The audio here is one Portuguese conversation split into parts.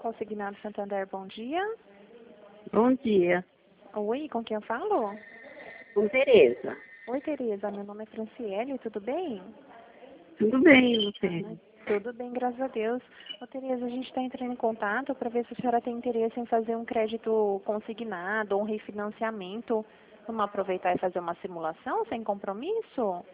Consignado Santander, bom dia. Bom dia, Oi, com quem eu falo? com Tereza. Oi, Tereza, meu nome é Franciele, tudo bem? Tudo bem, e você? Tudo bem, graças a Deus. Ô, Tereza, a gente está entrando em contato para ver se a senhora tem interesse em fazer um crédito consignado ou um refinanciamento. Vamos aproveitar e fazer uma simulação sem compromisso?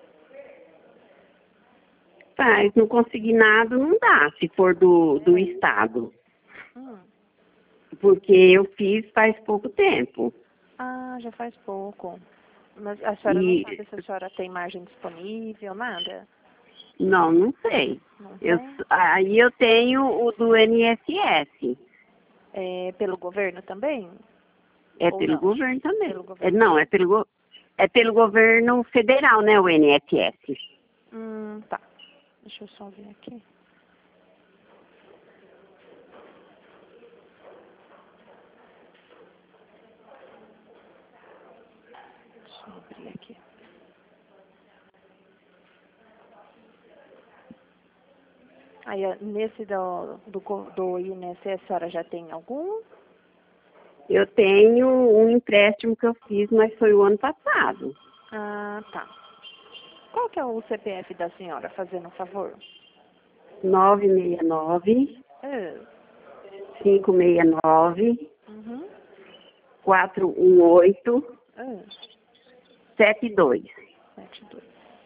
Faz, no consignado não dá, se for do Estado. Hum. Porque eu fiz faz pouco tempo. Ah, já faz pouco. Mas a senhora não E, sabe se a senhora tem margem disponível, nada? não sei. Não tem? Aí eu tenho o do NSS. É pelo governo também? É Ou pelo não? governo também. Pelo governo. Não, é pelo governo federal, né, o NSS. Tá. Deixa eu só ver aqui. Deixa eu abrir aqui. Aí, nesse do INSS, a senhora já tem algum? Eu tenho um empréstimo que eu fiz, mas foi o ano passado. Ah, tá. Qual que é o CPF da senhora, fazendo um favor? 969 É. 569 Uhum. 418 É. 72. 72.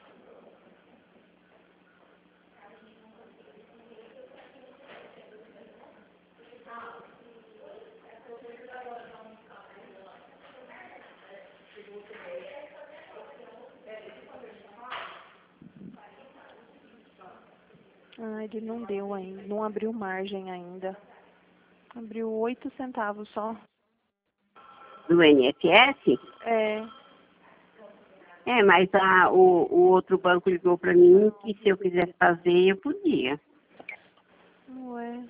Ah, ele não deu ainda, não abriu margem ainda. Abriu 8 centavos só. Do INSS? É. Mas o outro banco ligou para mim que se eu quisesse fazer, eu podia. Ué.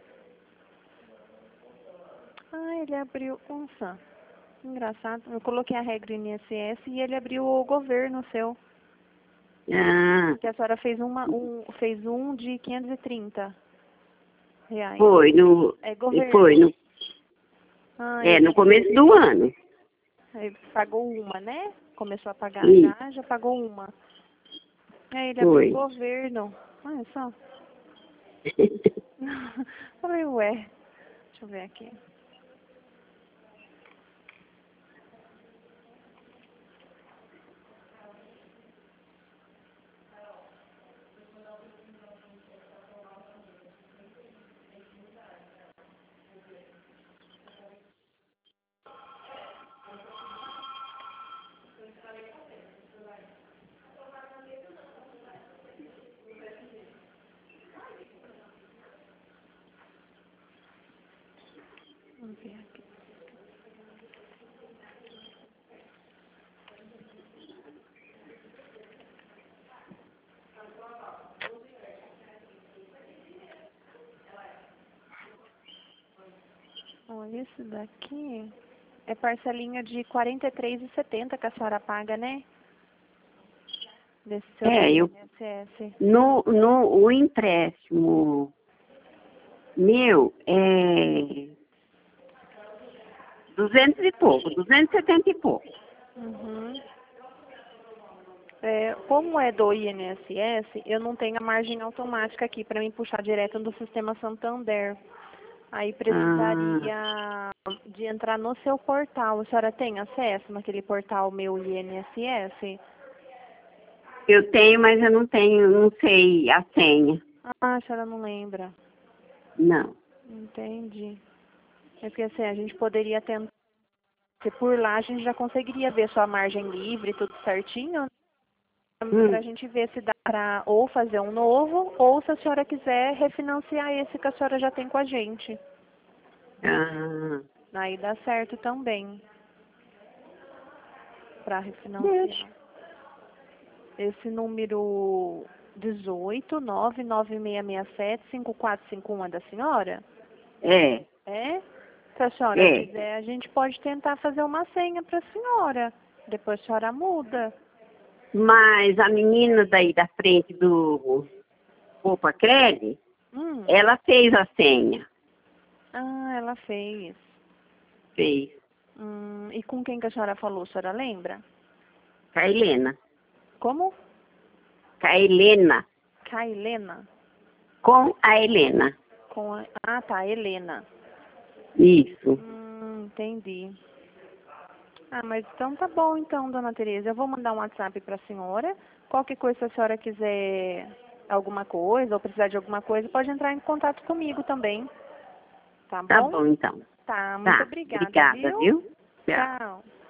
Ah, ele abriu. Nossa, engraçado. Eu coloquei a regra INSS e ele abriu o governo seu. Ah, Que a senhora fez fez um de 530 reais. foi no, É governo. foi no, Ah, no começo do ano. ele pagou uma, né? Começou a pagar Sim, já pagou uma. Aí ele abriu o foi. governo. Olha só. Falei, ué. Deixa eu ver aqui. Vamos ver aqui. Olha, esse daqui é parcelinha de R$ 43,70 que a senhora paga, né? Desse seu INSS. O empréstimo meu é 200 e pouco, 270 e pouco. Uhum. Como é do INSS, eu não tenho a margem automática aqui para me puxar direto do sistema Santander. Aí Ah, precisaria de entrar no seu portal. A senhora tem acesso naquele portal meu INSS? eu tenho, mas eu não sei a senha. Ah, a senhora não lembra. Não. Entendi. É porque assim, a gente poderia tentar, se por lá a gente já conseguiria ver sua margem livre, tudo certinho, para a gente ver se dá para ou fazer um novo, ou se a senhora quiser refinanciar esse que a senhora já tem com a gente. Ah, Aí dá certo também para deixa. refinanciar. Esse número 18 99667 5451 é da senhora? É, É? Se a senhora é. quiser, a gente pode tentar fazer uma senha para a senhora. Depois a senhora muda. Mas a menina daí da frente do Opa Cred, Hum. ela fez a senha. Ah, ela fez. Fez. E com quem que a senhora falou, a senhora lembra? Com a Helena. Como? Com a Helena. Kailena? Com a Helena. Ah, tá, Helena. Isso. Entendi. Ah, mas então tá bom então, dona Tereza. Eu vou mandar um WhatsApp para a senhora. Qualquer coisa, se a senhora quiser alguma coisa ou precisar de alguma coisa, pode entrar em contato comigo também. Tá bom? Tá bom, então. Tá, muito Tá. obrigada, Obrigada, viu? viu? Tchau. Tchau.